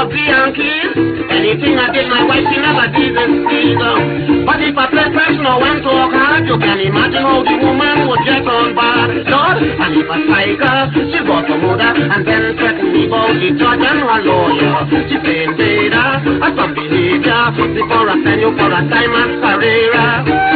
of the Yankees. Anything I did, my wife, she never did speak. But if I play personal and talk hard, you can imagine how the woman would get on board. Lord, and if I strike her, she got to mother and then threaten me about the judge and her lawyer. She saying, Vader, I some behavior before I send you for a time and career.